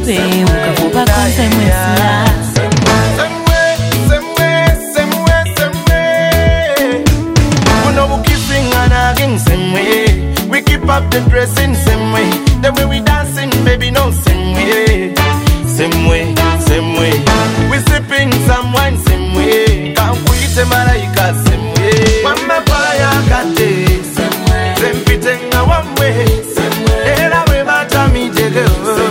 baby Mukavuba konse mwesula Same way, we keep up the dressing same way. The way we dancing, baby, no same way. Same way, same way. We sipping some wine same way. Can't quit a malaika same way. Mama fire kate same way. Them a one way same way. Ela we bata mi jege.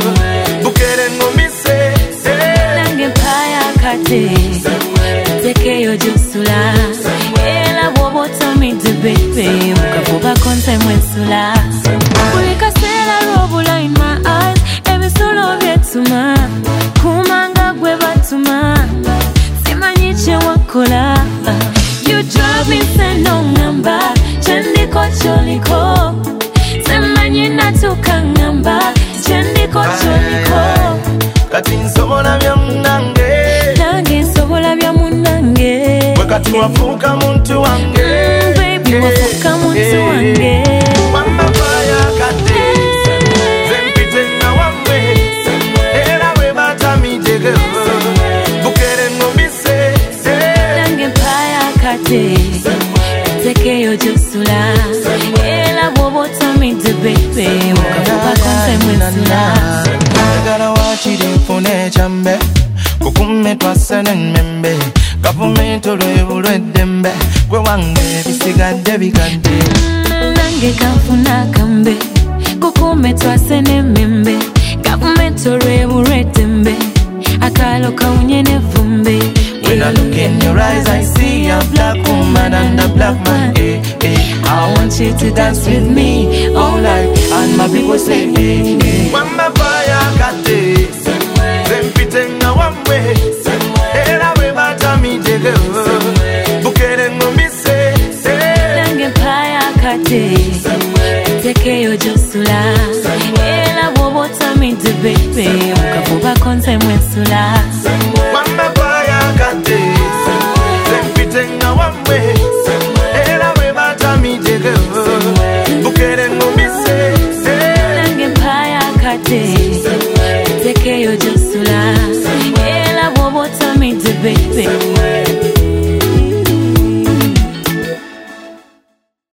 Bukere no mi se. Lange fire kate same way. Teke yo jusula. Ela wobo to me de baby. Mukavuba konse mwesula. Kulika sela robula in my eyes. Every solo vetuma. Kumanga gwe batuma. Simanyiche wakola. You drive me sendo ngamba. Chendiko choliko. Semanyina tukangamba. Chendiko choliko. Kati nsobola bya munange. Nange nsobola bya munange. Kati wafuka muntu wange. Baby wafuka muntu wange. Mama fire kate Zempite na wamwe Era we bata mi jege Bukere no mise Lange fire kate Teke yo jusula Ela wobo to me de baby Mukavuba konse mwesula Nagala wachiri mfune chambe Kukume twasene membe Kavumento lwe dembe Gwe wange bisigadde bikadde Nange kafuna kambe Kukume twasene membe Kavumento lwe dembe Akalo kaunyene vumbe When I look in your eyes I see a black woman and a black man I want you to dance with me all night And my people say Mama fire kate Zempite na wamwe Era we bata mi jege Bukere no mise Lange fire kate Teke yo jusula Ela wobo to me de baby Mukavuba konse mwesula Mama fire kate Zempite na wamwe Era we bata mi jege Bukere no mise Lange fire kate Teke yo jusula Ela wobo to me de baby